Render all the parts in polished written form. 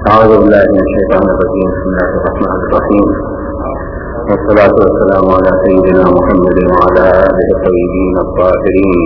أعوذ بالله من الشيطان الرجيم. بسم الله الرحمن الرحيم، والصلاة والسلام على سيدنا محمد وعلى آله الطيبين الطاهرين.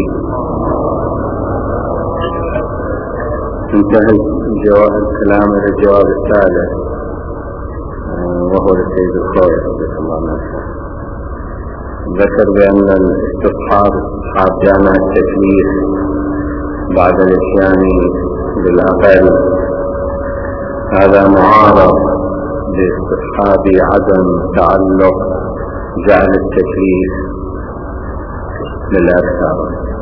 انتهى الكلام إلى الجواب الثالث، وهو للسيد الخوي رضي الله عنه. ذكر بأن الاستصحاب جامع التكليف بعد الاتيان بالأقل، هذا معارض لاستصحاب عدم تعلق جعل التكليف بالأكثر،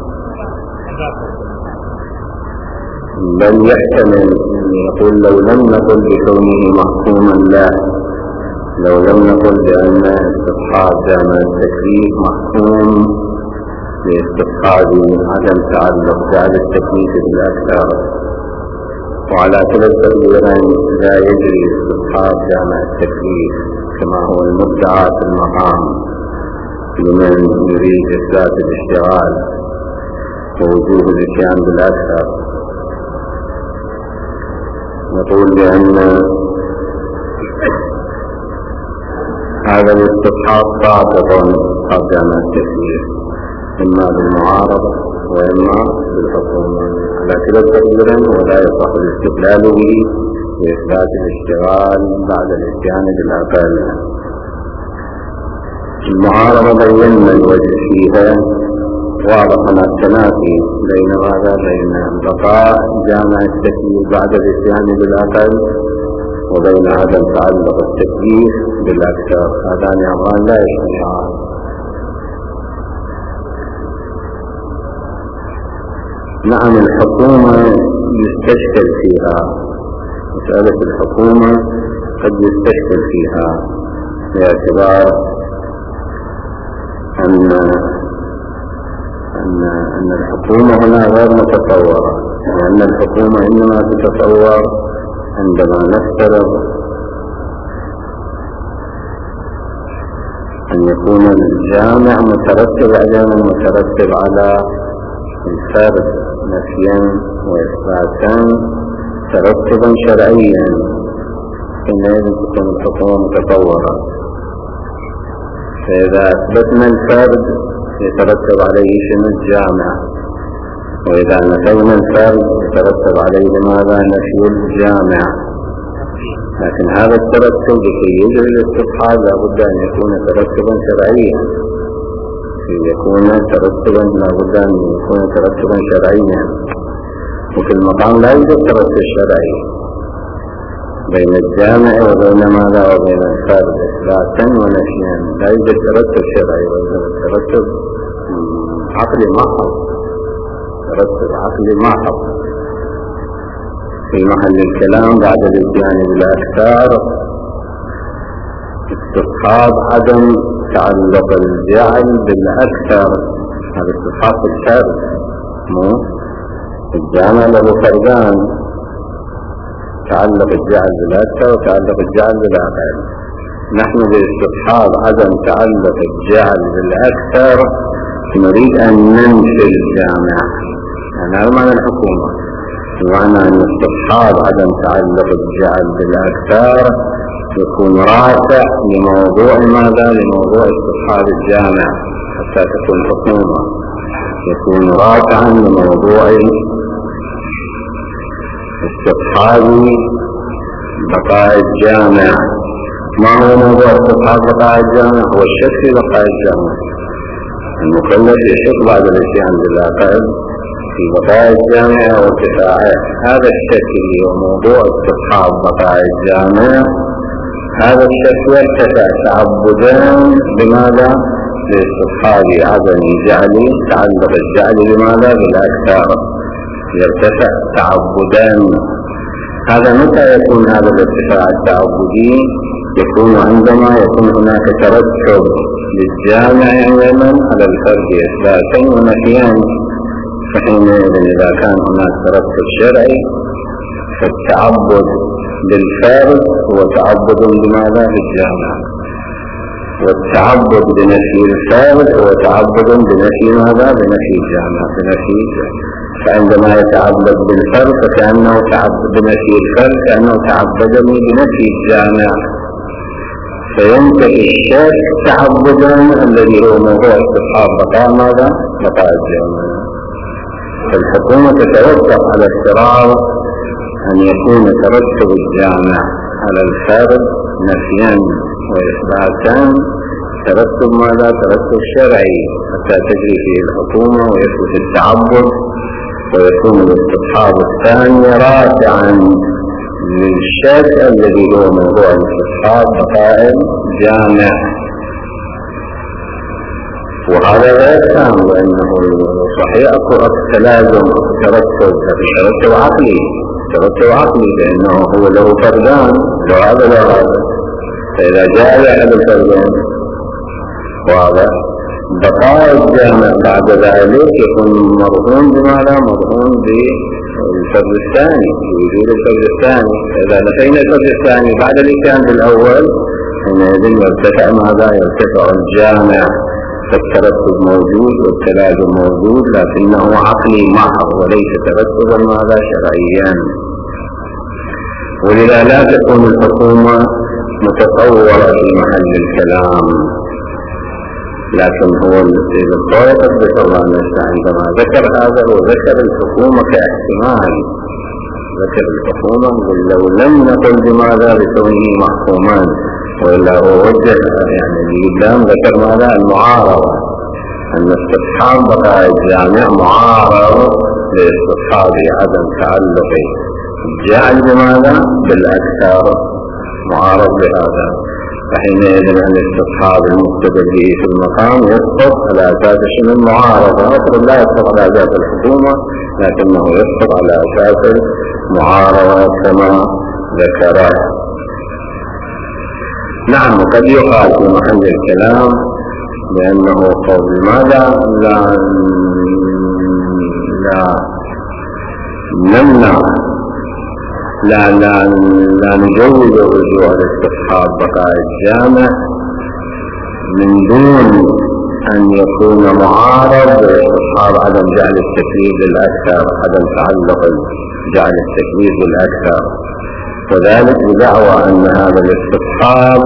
بل يحتمل أن يقول لو لم نقل بكونه محكوما له، لو لم نقل بأن استصحاب جامع التكليف محكوم لاستصحاب عدم تعلق جعل التكليف بالأكثر، وعلى كلا التقديرين لا يجري استصحاب جامع التكليف كما هو المدعى في المقام لمن يريد إثبات الاشتغال ووجوب الاتيان بالأكثر. نقول بأن هذا الاستصحاب ساقط استصحاب جامع التكليف إما بالمعارضة وإما بالحكومة على كلا التقديرين، ولا يصح الاستدلال به لإثبات الاشتغال بعد الاتيان بالأقل. المعارضة بينا الوجه فيها واضح مع التنافي بين ماذا؟ بين بقاء جامع التكليف بعد الاتيان بالأقل وبين عدم تعلق التكليف بالأكثر، هذان أمران لا يجتمعان. نعم، الحكومة يستشكل فيها، مسألة الحكومة قد يستشكل فيها باعتبار أن الحكومة هنا غير متصورة، لأن الحكومة إنما تتصور عندما نفترض أن يكون الجامع مترتب على الفرد نفيا وإثباتا ترتبا شرعيا، حينئذ تكون الحكومة متطورة. فإذا أثبتنا الفرد يترتب عليه شنو؟ الجامع، وإذا نفينا الفرد يترتب عليه ماذا؟ نفي الجامع. لكن هذا الترتب لكي يجري الاستصحاب لابد أن يكون ترتبا شرعيا، لابد أن يكون ترتبا شرعيا، وفي المقام لا يوجد ترتب شرعي بين الجامع وبين ماذا؟ وبين الفرد إثباتا ونفيا، لا يوجد ترتب شرعي، ويوجد ترتب عقلي محض. في محل الكلام بعد الاتيان بالأكثر استصحاب عدم تعلق الجعل بالأكثر، هذا استصحاب الفرد، مو الجامع له فردان، تعلق الجعل بالأكثر وتعلق الجعل بالأقل. نحن باستصحاب عدم تعلق الجعل بالأكثر نريد أن ننفي الجامع، يعني هذا معنى الحكومة، بمعنى أن استصحاب عدم تعلق الجعل بالأكثر يكون رافع لموضوع ماذا؟ لموضوع استصحاب الجامع، حتى تكون حكومة، يكون رافعا لموضوع استصحاب بقاء الجامع. ما هو موضوع استصحاب بقاء الجامع؟ هو الشك في بقاء الجامع، المكلف يشك بعد الاتيان بالأقل في بقاء الجامع وارتفاعه. هذا الشك هو موضوع استصحاب بقاء الجامع، هذا الشك يرتفع تعبدا بماذا؟ لاستصحاب عدم جعل تعلق الجعل بماذا؟ بالأكثر، يرتفع تعبدا. هذا متى يكون هذا الارتفاع التعبدي؟ يكون عندما يكون هناك ترتب للجامع علما على الفرد إثباتا ونفيا، فحينئذ إذا كان هناك ترتب شرعي فالتعبد بالفرد هو تعبد بماذا؟ بالجامع، والتعبد بنفي الفرد هو تعبد بنفي ماذا؟ بنفي الجامع، بنفي فعندما يتعبد بالفرد فكأنه تعبد بنفي الفرد، كأنه تعبدني بنفي الجامع، فينتهي الشك تعبدا الذي هو موضوع استصحاب بقاء ماذا؟ بقاء الجامع. فالحكومة تتوقف على اشتراط أن يكون ترتب الجامع على الفرد نفيا وإثباتا، ترتب ماذا؟ ترتب شرعي حتى تجري فيه الحكومة ويثبت التعبد ويكون الاستصحاب الثاني رافعا للشك الذي هو موضوع الاستصحاب بقاء الجامع. وهذا غير تام، لأنه صحيح أكو تلازم ترتب عقلي لأنه هو له فردان، لو هذا لا هذا، فإذا جاء أحد الفردين واضح بقاء الجامع بعد ذلك يكون مرهون بماذا؟ مرهون بالفرد الثاني، بوجود الفرد الثاني. فإذا نفينا الفرد الثاني بعد الإتيان بالأول حينئذ يرتفع ماذا؟ يرتفع الجامع، فالترتب موجود والتلازم موجود، لكنه عقلي محض وليس ترتبا ماذا؟ شرعيا. ولذا لا تكون الحكومة متطورة في محل الكلام. لكن هو السيد الطويل قدس الله نفسه عندما ذكر هذا وذكر الحكومة كاحتمال، ذكر الحكومة لو لم نقل بماذا؟ لكونه محكومان، وإلا هو وجه يعني الإسلام ذكر ماذا؟ المعارضة، أن استصحاب بقاء الجامع معارض لاستصحاب عدم تعلق الجعل بماذا؟ بالأكثر، معارض بهذا. فحينئذ أن استصحاب المقتدى به في المقام يسقط على أساس شنو؟ المعارضة، أخرى لا يسقط على أساس الحكومة، لكنه يسقط على أساس المعارضة كما ذكره. نعم، قد يقال في محل الكلام بأنه قول ماذا؟ لا نجوز الرجوع لاستصحاب بقاء الجامع من دون أن يكون معارض باستصحاب عدم جعل التكليف للأكثر، عدم تعلق جعل التكليف للأكثر، وذلك بدعوى أن هذا الاستصحاب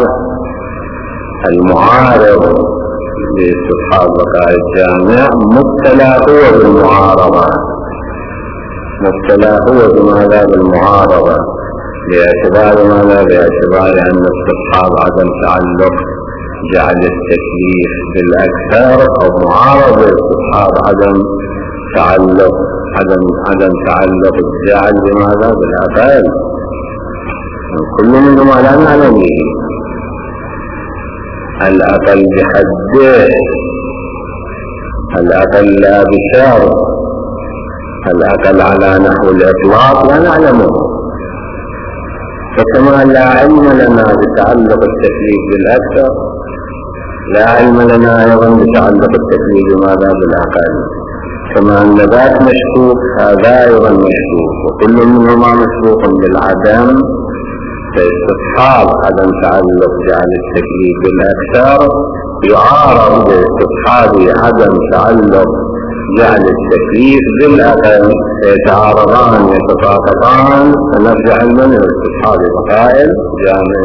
المعارض لاستصحاب بقاء الجامع مبتلى هو بالمعارضة، مبتلى هو بماذا؟ بالمعارضة، باعتبار ماذا؟ باعتبار أن استصحاب عدم تعلق جعل التكليف بالأكثر أو معارض استصحاب عدم تعلق الجعل بماذا؟ بالأقل. كل منهما لا نعلم به، الأقل بحده، الأقل لا بشرط، الأقل على نحو الإطلاق لا نعلمه. فكما لا علم لنا بتعلق التكليف بالأكثر، لا علم لنا أيضا بتعلق التكليف بماذا؟ بالأقل. كما أن ذاك مشكوك هذا أيضا مشكوك، وكل منهما مشكوك بالعدم، فاستصحاب عدم تعلق جعل التكليف بالأكثر يعارض باستصحاب عدم تعلق جعل التكليف بالأقل، فيتعارضان يتساقطان، فنرجع من استصحاب بقاء الجامع.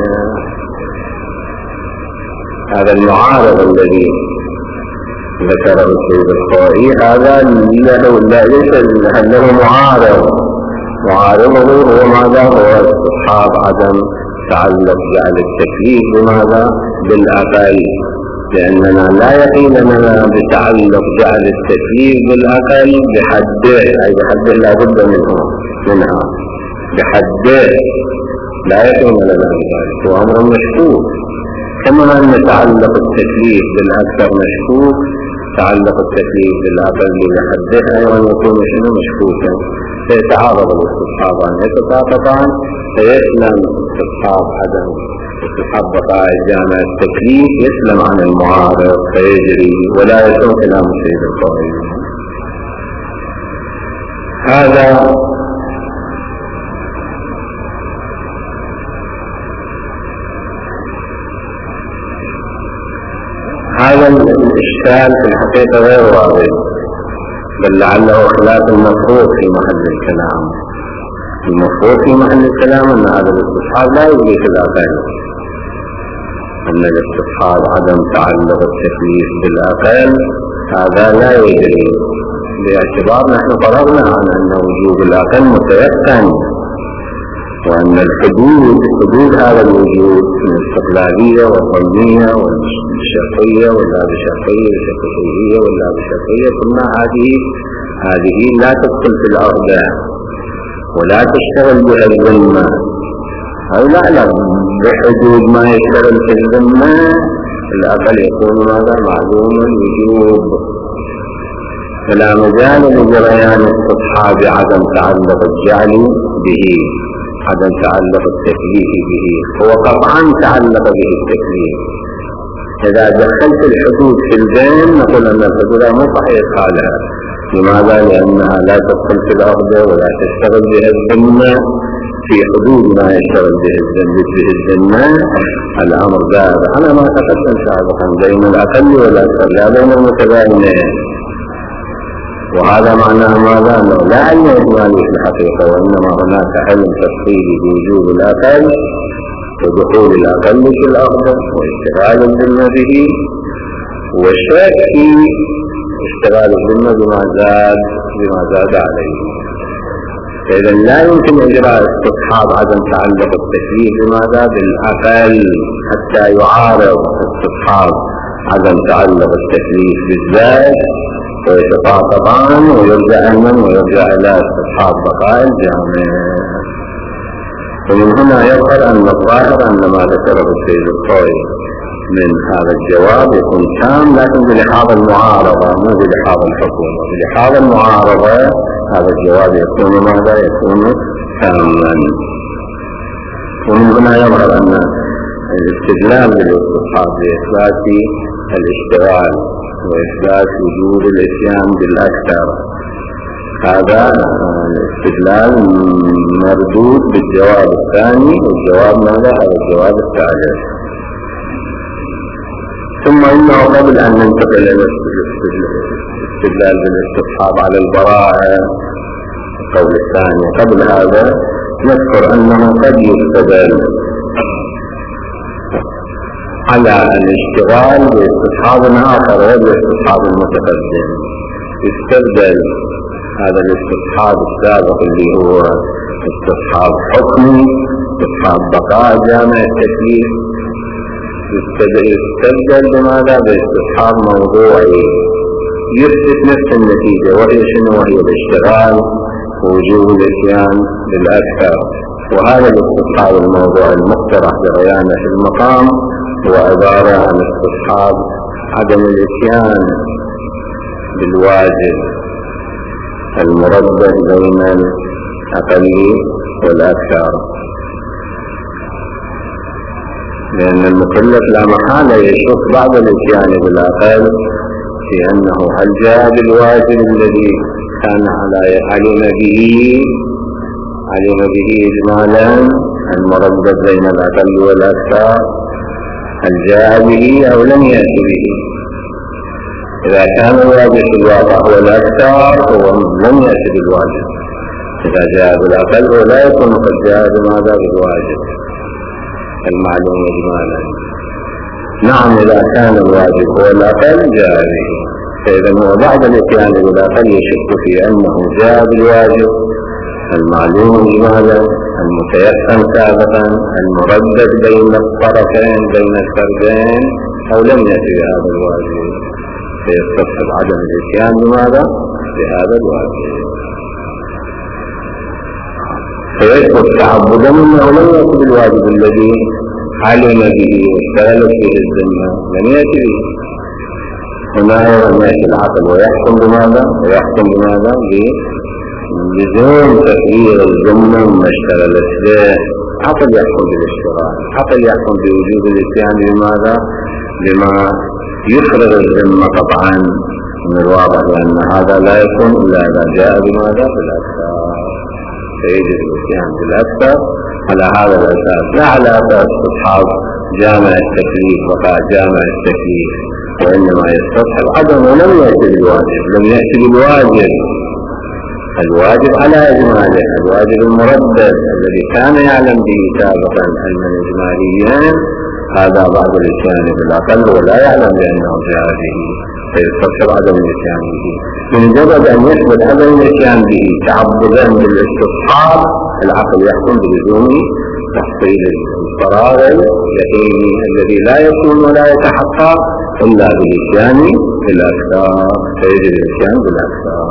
هذا المعارض الذي ذكره السيد الخوئي هذا ليس له معارض، معارضه هو ماذا؟ هو استصحاب عدم تعلق جعل التكليف بماذا؟ بالأقل، لأننا لا يقين لنا بتعلق جعل التكليف بالأقل بحده، أي بحده لا بد منها بحده، لا يقين لنا ذلك، هو أمر مشكوك. كما أن تعلق التكليف بالأكثر مشكوك، تعلق التكليف بالأقل بحده أيضا يكون مشكوكا، فيتعارض الاستصحابان يتساقطان، فيسلم استصحاب بقاء الجامع التكليف يسلم عن المعارض فيجري ولا يسوء كلام السيد الخوئي. هذا الإشكال في الحقيقة غير واضح، بل لعله خلاف المفروض في محل الكلام. المفروض في محل الكلام أن هذا الاستصحاب لا يجري في الأقل، أن الاستصحاب عدم تعلق التكليف بالأقل هذا لا يجري، باعتبار نحن فرضنا عن أن وجوب الأقل متيقن، وأن حدود هذا الوجود من الاستقلالية والظنية والشرطية ولا بشرطية والشرطية ولا بشرطية، ثم هذه لا تدخل في الأرض ولا تشتغل بها الذمة، أو لا بحدود ما يشتغل في الذمة الأقل يكون هذا معلوم الوجوب، فلا مجال لجريان الاستصحاب عدم تعلق الجعل به، عدم تعلق التكليف به، هو قطعا تعلق به التكليف. إذا دخلت الحدود في البين نقول أن الحدود مو صحيح حالها. لماذا؟ لأنها لا تدخل في الأرض ولا تشتغل بها الذمة في حدود ما يشتغل به الذمة. الأمر ذا أنا ما تقدم سابقا بين الأقل والأكثر لا بين المتباينين، وهذا معناه ماذا؟ أنه لا علم إجمالي في الحقيقة، وإنما هناك علم تفصيلي بوجوب الأقل ودخول الأقل في الأرض واشتغال الذمة به، والشك في اشتغال الذمة بما زاد عليه. فإذا لا يمكن إجراء استصحاب عدم تعلق التكليف بماذا؟ بالأقل حتى يعارض استصحاب عدم تعلق التكليف بالذات ويتقاطعان ويرجع أمن ويرجع إلى استصحاب بقاء الجامع. ومن هنا يظهر أن الظاهر أن ما ذكره السيد الخوي من هذا الجواب يكون تام، لكن بلحاظ المعارضة مو بلحاظ الحكومة. بلحاظ المعارضة هذا الجواب يكون ماذا؟ يكون تاما. ومن هنا يظهر أن الاستدلال بالاستصحاب لإثبات الاشتغال وإثبات وجود الإتيان بالأكثر هذا الاستدلال مردود بالجواب الثاني، والجواب ماذا؟ هذا الجواب الثالث. ثم إنه قبل أن ننتقل إلى الاستدلال بالاستصحاب على البراءة القول الثاني، قبل هذا نذكر أنه قد يستدل على الاشتغال باستصحاب آخر غير الاستصحاب المتقدم. يستبدل هذا الاستصحاب السابق اللي هو استصحاب حكمي، استصحاب بقاء جامع التكليف، يستبدل بماذا؟ باستصحاب موضوعي يثبت نفس النتيجة، وهي شنو؟ وهي الاشتغال ووجوب الاتيان بالأكثر. وهذا الاستصحاب الموضوعي المقترح بريانه في المقام هو عبارة عن استصحاب عدم الاتيان بالواجب المردد بين الأقل والأكثر، لأن المكلف لا محالة يشك بعد الاتيان بالأقل في أنه هل جاء بالواجب الذي كان علم به إجمالا المردد بين الأقل والأكثر، هل جاء به أو لم يأتي به؟ إذا كان الواجب في الواقع هو الأكثر هو لم يأتي بالواجب، إذا جاء بالأقل هو لا يكون قد جاء بماذا؟ بالواجب المعلوم إجمالا. نعم إذا كان الواجب هو الأقل جاء به، فإذا هو بعد الاتيان بالأقل يشك في أنه جاء بالواجب المعلوم إجمالا المتيقن سابقا المردد بين الطرفين بين الفردين، أو لم يأتي بهذا الواجب، فيستصحب عدم الاتيان بماذا؟ بهذا الواجب، فيثبت تعبدا انه لم يأتي بالواجب الذي علم به واستغلت به الذمة، لم يأتي به. هنا أيضا يأتي العقل ويحكم بماذا؟ بلزوم تغيير الذمة مما اشتغلت به. عقل يحكم بالاشتغال، عقل يحكم بوجود الاتيان بماذا؟ بما يفرغ الذمة قطعا من الواقع، لأن هذا لا يكون إلا إذا جاء بماذا؟ بالأكثر، فيجب الاتيان بالأكثر على هذا الأساس، لا على أساس استصحاب جامع التكليف وقع جامع التكليف وإنما يستصحب عدم ولم يأتي بالواجب. لم يأتي بالواجب، الواجب على إجماله، الواجب المردد الذي كان يعلم به سابقا أن الإجماليين هذا بعض الإتيان بالأقل ولا يعلم بأنه جاء به، فيستصحب عدم الإتيان به. بمجرد أن يثبت عدم الإتيان به تعبدا بالاستصحاب العقل يحكم بلزوم تحصيل الفراغ اليقيني الذي لا يكون ولا يتحقق إلا بالإتيان بالأكثر، فيجب الإتيان بالأكثر.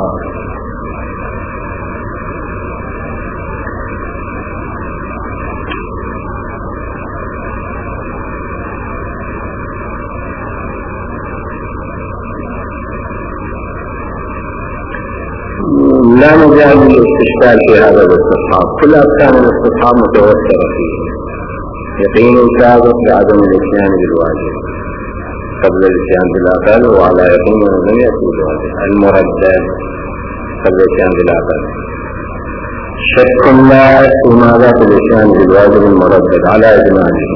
لا مجال للاستشكال في هذا الاستصحاب، كل أركان الاستصحاب متوفرة فيه. يقين سابق بعدم الاتيان بالواجب قبل الاتيان بالأقل، وعلى يقين لم يأتي بالواجب. المردد قبل الاتيان بالأقل. شك لا في ماذا في الاتيان بالواجب المردد على إجماله.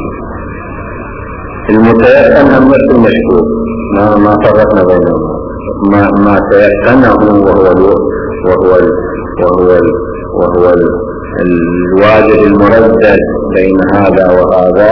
المتيقن أم نفس المشكوك، ما فرقنا بينهما. ما تيقنه وهو الواجب المردد بين هذا وهذا،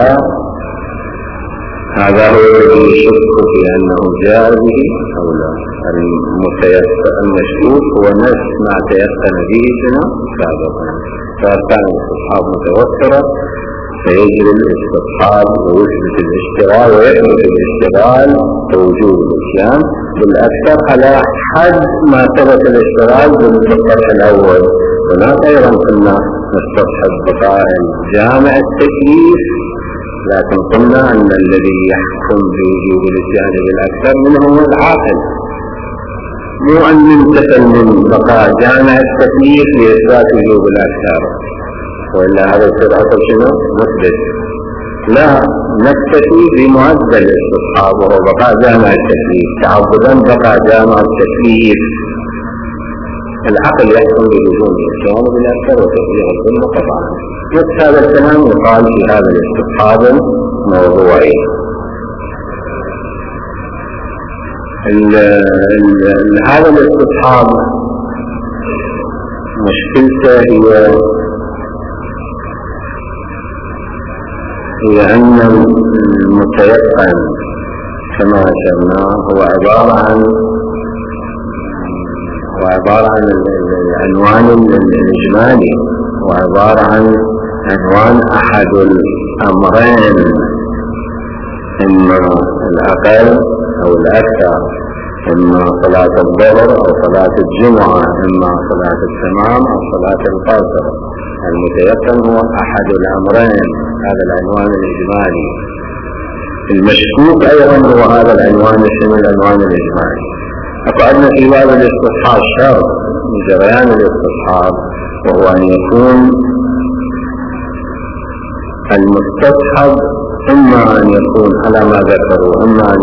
هذا هو الذي يشك في أنه جاء به أو لا. المشكوك هو نفس ما تيقن به سابقا. فكان الاستصحاب متوفرة فيجري الاستصحاب ويثبت الاشتغال ويثبت الاشتغال ووجود الاتيان بالأكثر على حد ما ثبت الاشتغال بالطرح الأول. هناك أيضا كنا نستصحب بقاء الجامع التكليف، لكن قلنا أن الذي يحكم بوجود الاتيان بالأكثر منه هو العاقل، مو أن يمتثل من بقاء جامع التكليف لإثبات وجود الأكثر، وإلا هذا يصير أصل شنو؟ مثبت. لا، نكتفي بمعدل الاستصحاب وهو بقاء جامع التكليف، تعبدا بقاء جامع التكليف. العقل يحكم بلزوم الاتيان بالأكثر وتفريغ الظلم طبعا. نفس هذا الكلام يقال في هذا الاستصحاب الموضوعي. هذا الاستصحاب مشكلته هي أن المتيقن كما أشرنا هو عبارة عن العنوان الإجمالي، وعبارة عن عنوان أحد الأمرين، إما الأقل أو الأكثر، إما صلاة الظهر أو صلاة الجمعة، إما صلاة التمام أو صلاة القصر. المتيقن هو أحد الأمرين، هذا العنوان الإجمالي. المشكوك أيضا هو هذا العنوان الشمل العنوان الإجمالي. أفعلنا في باب الاستصحاب شرط من جريان الاستصحاب، وهو أن يكون المستصحب إما أن يكون على ما ذكروا، إما أن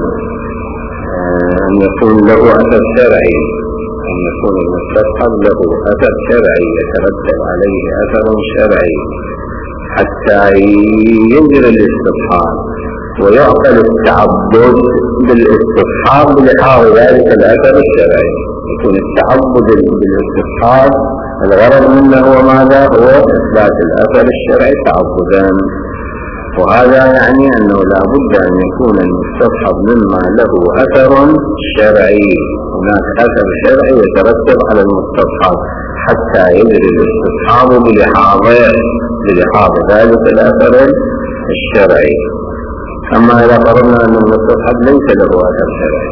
يكون له أثر شرعي، أن يكون المستصحب له أثر شرعي يترتب عليه أثر شرعي حتى يجري الاستصحاب ويعقل التعبد بالاستصحاب بلحاظ ذلك الأثر الشرعي. يكون التعبد بالاستصحاب الغرض منه هو ماذا؟ هو إثبات الأثر الشرعي تعبدا. وهذا يعني أنه لا بد أن يكون المستصحب مما له أثر شرعي، هناك أثر شرعي يترتب على المستصحب حتى يجري الاستصحاب بلحاظ ذلك الأثر الشرعي. أما إذا فرضنا أن المستصحب ليس له أثر شرعي،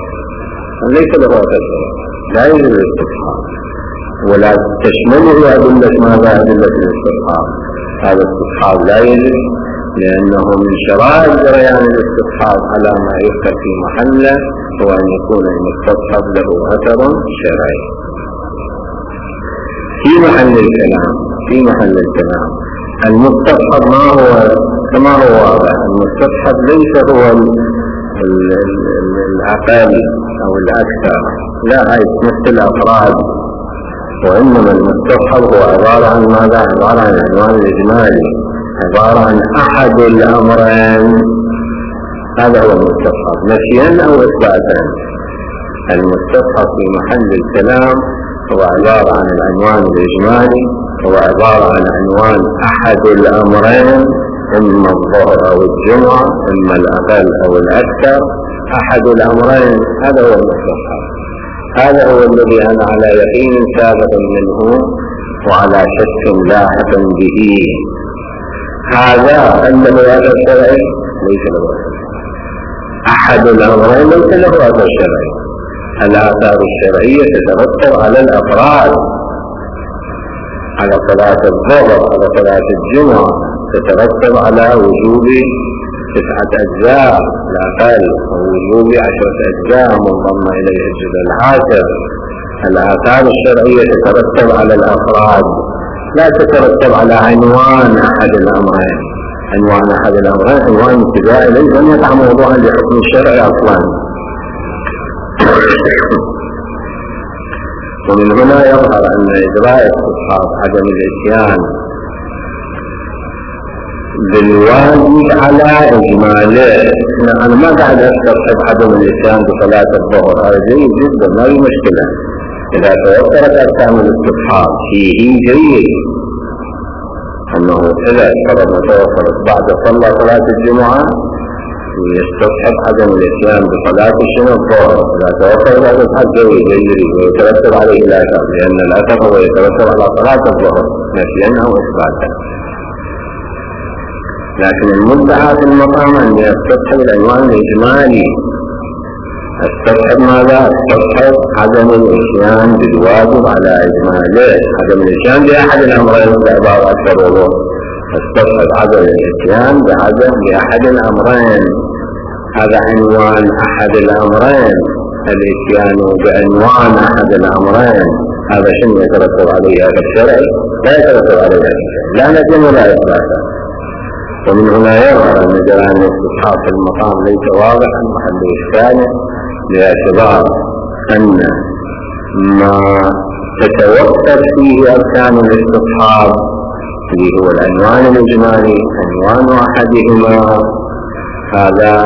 لا يجري الاستصحاب ولا تشمله أدلة ماذا؟ أدلة الاستصحاب. هذا الاستصحاب لا يجري، لأنه من شرائط جريان الاستصحاب على ما يذكر في محله هو أن يكون المستصحب له أثر شرعي. في محل الكلام المستصحب ما هو كما هو واضح. المستصحب ليس هو الأقل أو الأكثر، لا، هي نفس الأفراد، وإنما المستصحب هو عبارة عن ماذا؟ عبارة عن العنوان الإجمالي، عبارة عن أحد الأمرين هذا هو المستصحب نفيا أو إثباتا. المستصحب في محل الكلام هو عبارة عن العنوان الإجمالي، هو عبارة عن عنوان أحد الأمرين، إما الظهر أو الجمعة، إما الأقل أو الأكثر، أحد الأمرين. هذا هو المستصحب، هذا هو الذي أنا على يقين سابق منه وعلى شك لاحق به. هذا الذي هذا الشرعي ليس له أحد الأمرين، ليس له هذا الشرعي. الآثار الشرعية تترتب على الأفراد، على صلاة الظهر، على صلاة الجمعة، تترتب على وجوب 9 أجزاء الأقل ووجوب 10 أجزاء منضم إليه الجزء العاشر. الآثار الشرعية تترتب على الأفراد، لا تترتب على عنوان أحد الأمرين. عنوان أحد الأمرين عنوان ابتدائي ليس يقع موضوعا لحكم الشرع أصلا. ومن هنا يظهر أن إجراء استصحاب عدم الإتيان بالواجب على إجماله. أنا ما قاعد أستصحب عدم الإتيان بصلاة الظهر، هذا جيد جدا ما في مشكلة. إذا توفرت أركان الاستصحاب فيه جيد، أنه إذا فرضنا توفرت بعد صلاة الجمعة يستصحب عدم الإتيان بصلاة الظهر. إذا توفر هذا الحد جيد ويترتب عليه الأثر، لأن الأثر هو يترتب على صلاة الظهر نفيا أو إثباتا. لكن المدعى في المقام أن يستصحب العنوان الإجمالي. استصحب ماذا؟ استصحب عدم الإتيان بالواجب على إجماله، عدم الإتيان بأحد الأمرين بعض أكثر وضوح. استصحب عدم الإتيان بأحد الأمرين، هذا عنوان أحد الأمرين. الإتيان بعنوان أحد الأمرين هذا شيء يترتب عليه هذا الشرع، لا يترتب عليه هذا الشرع، لا نجم ولا إثباتا. ومن هنا يظهر أن جرائم الاستصحاب في المقام ليس واضحا محل إشكاله، باعتبار أن ما تتوقف فيه أركان الاستصحاب اللي هو العنوان الإجمالي، عنوان أحدهما، هذا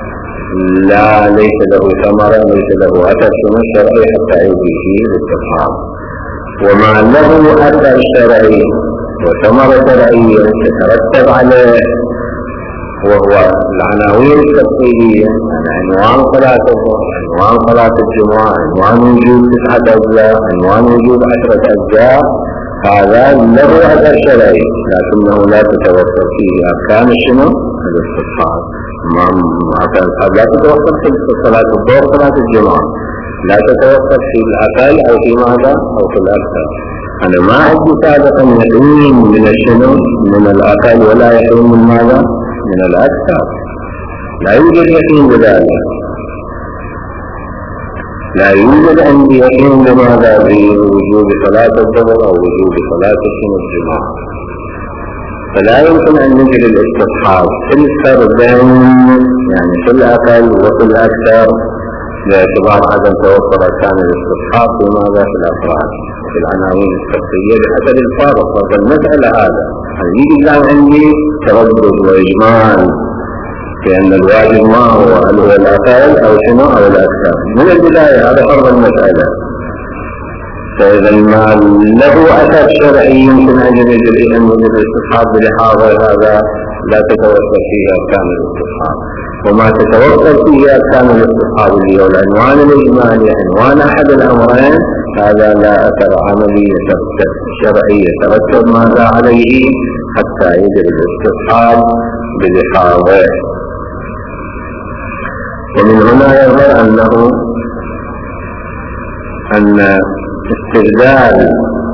ليس له ثمرة، ليس له أثر شرعي حتى يجي فيه الاستصحاب. وما له أثر شرعي وثمرة شرعية تترتب عليه وهو العناوين التفصيلية، عنوان صلاة الظهر، عنوان صلاة الجمعة، عنوان وجوب 9 أجزاء، عنوان وجوب 10 أجزاء، هذا له أثر شرعي لكنه لا تتوفر فيه أركان الاستصحاب. أركان الاستصحاب لا تتوفر في صلاة الظهر صلاة الجمعة، لا تتوفر في الأقل أو في ماذا أو في الأكثر. أنا ما عندي سابقا يقين من الأقل ولا يقين من ماذا من الأكثر، لا يوجد يقين بذلك، لا يوجد عندي يقين بماذا بوجوب صلاة الظهر أو وجوب صلاة الجمعة. فلا يمكن أن نجري الاستصحاب في الفردين يعني في الأقل وفي الأكثر باعتبار عدم توفر أركان الاستصحاب في ماذا في الأفراد في العناوين الشخصية بحسب الفارق. فالمسألة هذا يجي الآن عندي تردد وإجمال لأن الواجب ما هل هو الأقل أو شنو أو الأكثر من البداية. هذا فرض المسألة. فإذا ما له أثر شرعي يمكن أن يجري الاستصحاب بلحاظه هذا لا تتوفر فيه أركان الاستصحاب. وما تتوفر فيه أركان الاستصحاب اللي هو العنوان الإجمالي عنوان أحد الأمرين هذا لا أثر عملي شرعي يترتب ماذا عليه حتى يجري الاستصحاب بلحاظه. ومن هنا يظهر أن استبدال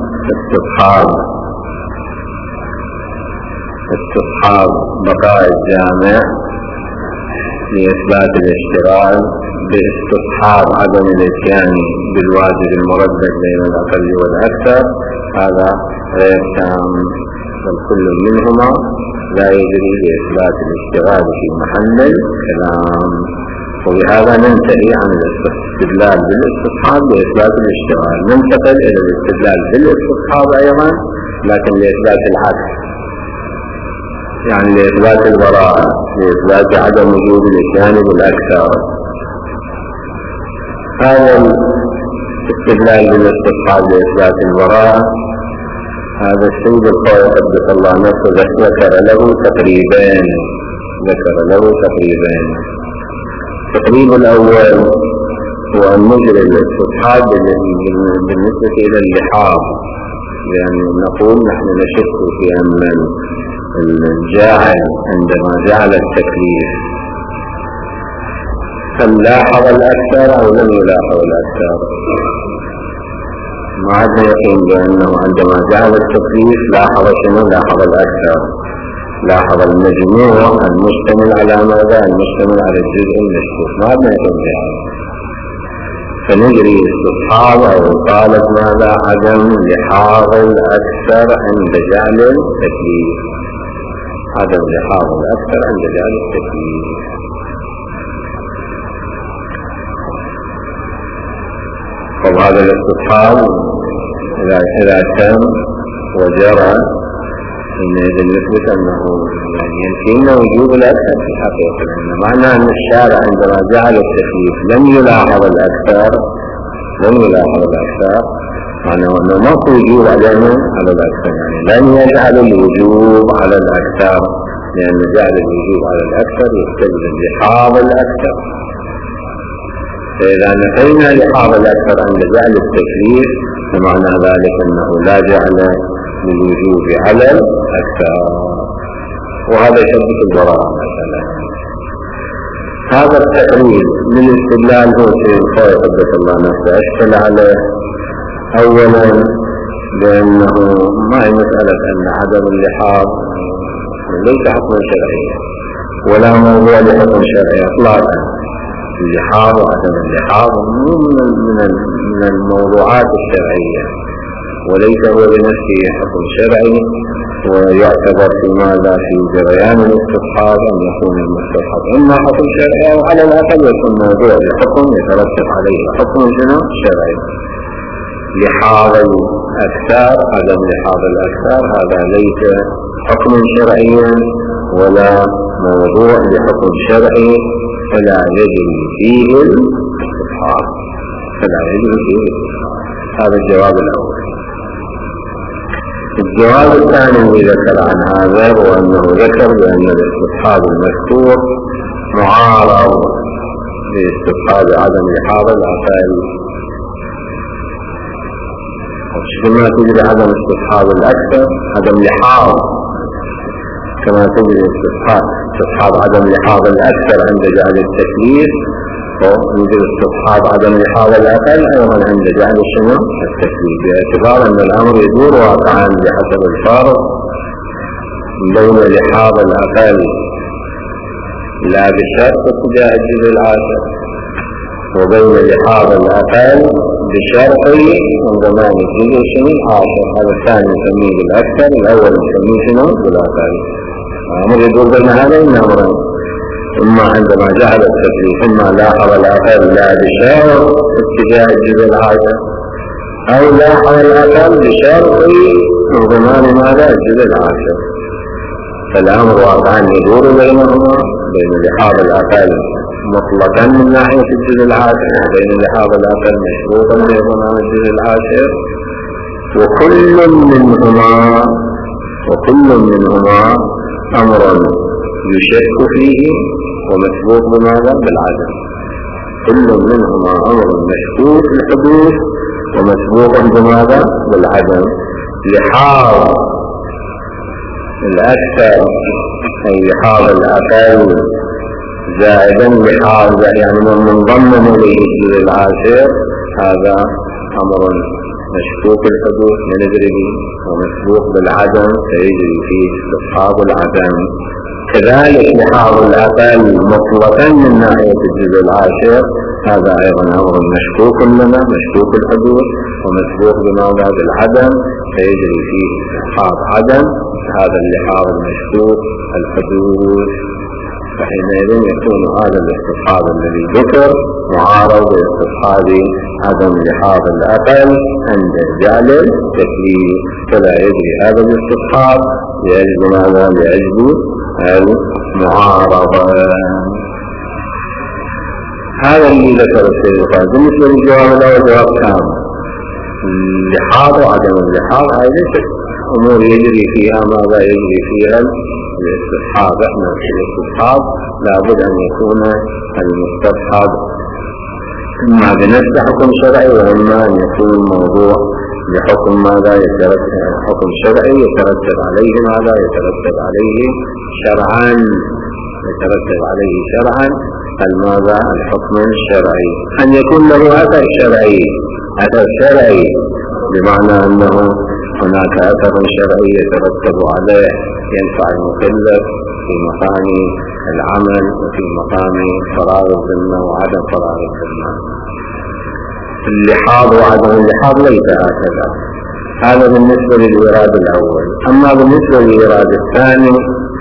استصحاب بقاء الجامع لإثبات الاشتراك باستصحاب عدم الاتيان بالواجب المردد بين الأقل والأكثر هذا غير تام، والكل منهما لا يجري لإثبات الاشتراك في محل الكلام. وبهذا ننتهي عن الاستدلال بالاستصحاب لإثبات الاشتراك، ننتقل إلى الاستدلال بالاستصحاب أيضا لكن لإثبات العكس. يعني لإثبات البراءة، لإثبات عدم وجود الجانب الأكثر. هذا الاستدلال بالاستصحاب لإثبات البراءة، هذا السيد الخوي قدس الله نفسه ذكر له تقريبين. التقريب الأول هو أن نجري الاستصحاب بالنسبة إلى اللحاظ، لأن نقول نحن نشك في أن الجاعل عندما جعل التكليف هل لاحظ الأكثر أو لم يلاحظ الأكثر. ما عدنا يقين بأنه عندما جعل التكليف لاحظ شنو؟ لاحظ الأكثر، لاحظ المجموع المشتمل على ماذا؟ المشتمل على الجزء المشكوك. ما عدنا يقين بهذا، فنجري استصحاب أو طالب ماذا؟ عدم لحاظ الأكثر عند جعل التكليف، عدم لحاظ الأكثر عند جعل التكليف. وهذا الاستصحاب إذا تم وجرى حينئذ يثبت أنه يعني يمكننا وجود الأكثر في الحقيقة، لأن معنى أن الشارع عندما جعل التكليف لم يلاحظ الأكثر، معنى أنه ما في وجوب علينا على الأكثر، يعني لن يجعل الوجوب على الأكثر، لأن جعل الوجوب على الأكثر يستلزم لحاظ الأكثر. فإذا نفينا لحاظ الأكثر عند جعل التكليف فمعنى ذلك أنه لا جعل للوجوب على الأكثر، وهذا يثبت البراءة مثلا. هذا التقريب من الاستدلال هو سيد الخوي قدس الله نفسه أشكل عليه. أولا لأنه ما هي مسألة أن عدم اللحاظ ليس حكما شرعيا ولا موضوع لحكم شرعي إطلاقا. اللحاظ وعدم اللحاظ من الموضوعات الشرعية، وليس هو بنفسه حكم شرعي، ويعتبر في ماذا؟ في جريان الاستصحاب أن يكون المستصحب إما حكم شرعي أو على الأقل يكون موضوع لحكم يترتب عليه حكم شرعي. لحاظ الأكثر، عدم لحاظ الأكثر هذا ليس حكم شرعيا ولا موضوع لحكم شرعي، فلا يجري فيه الاستصحاب، هذا الجواب الأول. الجواب الثاني الذي ذكر عن هذا هو أنه ذكر بأن الاستصحاب المذكور معارض لاستصحاب عدم لحاظ الأقل. كما تجري عدم استصحاب الأكثر عدم لحاظ، كما تجري استصحاب عدم لحاظ الأكثر عند جعل التكليف، ويوجد استصحاب عدم لحاظ الأقل أيضا عند جعل الشنو؟ التكليف، باعتبار أن الأمر يدور واقعا بحسب الفارق بين لحاظ الأقل لا بشرط اتجاه الجزء العاشر، وبين لحاظ الأقل بشرط انضمان الجزء شنو؟ العاشر. هذا الثاني نسميه بالأكثر، الأول نسميه شنو؟ بالأقل. الأمر يدور بين هذين الأمرين، إما عندما جعل التكليف إما لاحظ الأقل لا بشرط اتجاه الجزء العاشر، أو لاحظ الأقل بشرط انضمان ماذا؟ الجزء العاشر. فالأمر واقعا يدور بينهما، بين لحاظ الأقل مطلقا من ناحية الجزء العاشر وبين لحاظ الأقل مشروطا بانضمان الجزء العاشر، وكل منهما أمر يشك فيه ومسبوق بماذا؟ بالعدم. كل منهما أمر مشكوك الحدوث ومسبوق بماذا؟ بالعدم. لحاظ الأكثر أي لحاظ الأقل زائدا لحاظ يعني منضم إليه الجزء العاشر، هذا أمر مشكوك الحدوث ندري به ومسبوق بالعدم فيجري فيه استصحاب العدم. كذلك لحاظ الأقل مطلقا من ناحية الجزء العاشر، هذا أيضا أمر مشكوك لنا مشكوك الحدوث ومسبوق بماذا؟ بالعدم فيجري فيه استصحاب عدم هذا اللحاظ المشكوك الحدوث. فحينئذ يكون هذا الاستصحاب الذي ذكر معارض لاستصحاب عدم لحاظ الأقل عند جعل التكليف، فلا يجري هذا الاستصحاب لأجل ماذا؟ لأجل المعارضة. هذا اللي ذكر السيد الخالد. بالنسبة للجواب الأول جواب كامل. اللحاظ وعدم اللحاظ هذه ليست أمور يجري فيها ماذا يجري فيها الاستصحاب. احنا في الاستصحاب لابد أن يكون المستصحب إما بنفس حكم شرعي وإما أن يكون موضوع بحكم ماذا يترتب حكم شرعي يترتب عليه ماذا يترتب عليه شرعا يترتب عليه شرعا الماذا الحكم الشرعي. أن يكون له أثر شرعي أثر شرعي بمعنى أنه هناك أثر شرعي يترتب عليه ينفع المكلف في مقام العمل وفي مقام فراغ الذمة وعدم فراغ الذمة. اللحاظ وعدم اللحاظ ليس هكذا. هذا بالنسبة للإيراد الأول. أما بالنسبة للإيراد الثاني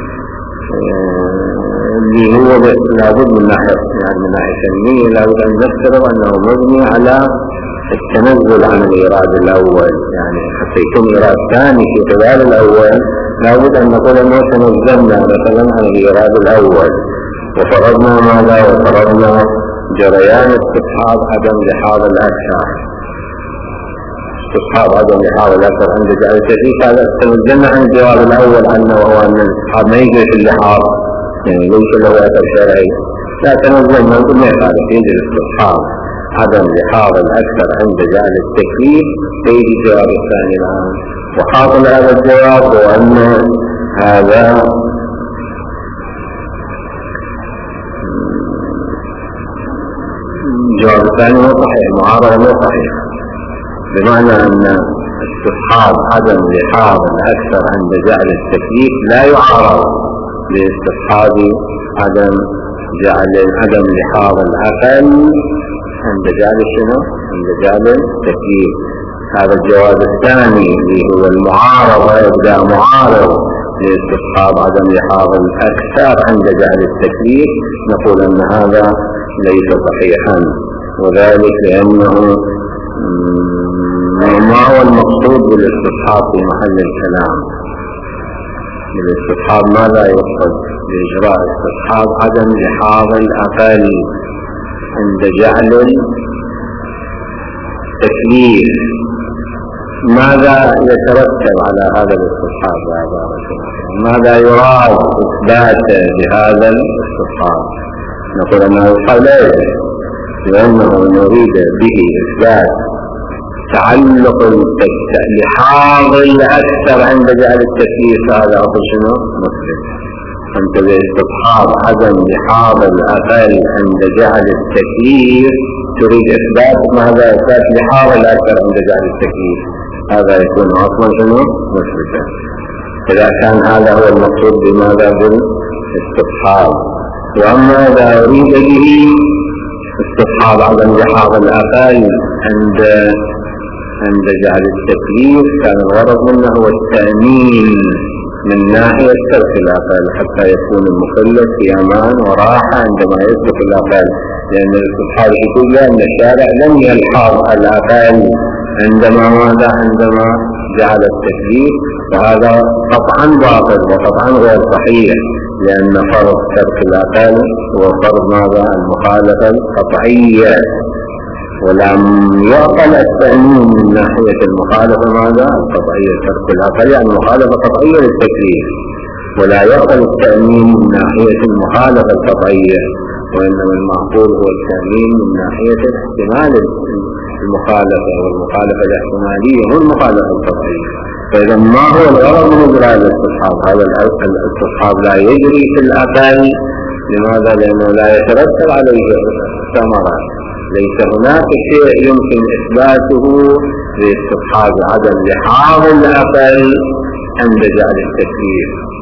اللي هو لابد من ناحية علمية لابد أن نفترض أنه مبني على التنزل عن الإيراد الأول. يعني حتى يكون إيراد ثاني في خلال الأول لابد أن نقول أنه تنزلنا مثلا عن الإيراد الأول وفرضنا ماذا وفرضنا جريان استصحاب عدم لحاظ الأكثر. استصحاب عدم لحاظ الأكثر عند جعل التكليف هذا تنزلنا عن الجواب الأول عنه وهو أن الاستصحاب ما يجري في اللحاظ يعني ليس له أثر شرعي. لا تنزلنا نقول ما يفعل يجري الاستصحاب عدم لحاظ الأكثر عند جعل التكليف في الجواب الثاني الآن. وحاصل هذا الجواب هو أن هذا الجواب الثاني هو صحيح المعارضة مو صحيح بمعنى أن استصحاب عدم لحاظ الأكثر عند جعل التكليف لا يعارض باستصحاب عدم لحاظ الأقل عند جعل شنو؟ عند جعل التكليف. هذا الجواب الثاني اللي هو المعارضة يبدأ معارض لاستصحاب عدم لحاظ الأكثر عند جعل التكليف نقول أن هذا ليس صحيحا وذلك لأنه ما هو المقصود بالاستصحاب في محل الكلام. الاستصحاب ماذا يقصد بإجراء استصحاب عدم لحاظ الأقل عند جعل التكليف. ماذا يترتب على هذا الاستصحاب ماذا يراد إثباته بهذا الاستصحاب؟ نقول أنه قليل لأنه نريد به إثبات تعلق لحاظ الأكثر عند جعل التكليف. هذا أقول شنو؟ مسلم. أنت باستصحاب عدم لحاظ الأقل عند جعل التكليف تريد إثبات ماذا؟ إثبات لحاظ الأكثر عند جعل التكليف. هذا يكون أصلا شنو؟ مسلم. إذا كان هذا هو المقصود بماذا؟ بالاستصحاب. وأما إذا أريد به استصحاب عدم لحاظ الأقل عند جعل التكليف كان الغرض منه هو التأمين من ناحية ترك الأقل حتى يكون المكلف في أمان وراحة عندما يترك الأقل. لأن الاستصحاب يقول أن الشارع لم يلحظ الأقل عندما جعل التكليف وهذا قطعا باطل وقطعا غير صحيح لأن فرض ترك الأقل هو فرض ماذا؟ المخالفة القطعية ولم يعقل التأمين من ناحية المخالفة ماذا؟ القطعية. ترك الأقل يعني مخالفة قطعية للتكليف ولا يعقل التأمين من ناحية المخالفة القطعية وإنما المعقول هو التأمين من ناحية احتمال المخالفة والمخالفة الاحتمالية والمخالفة القطعية. فإذا ما هو الغرض من إجراء الاستصحاب؟ هذا الاستصحاب لا يجري في الأقل. لماذا؟ لأنه لا يترتب عليه ثمرة. ليس هناك شيء يمكن إثباته باستصحاب عدم لحاظ الأقل عند جعل التكليف.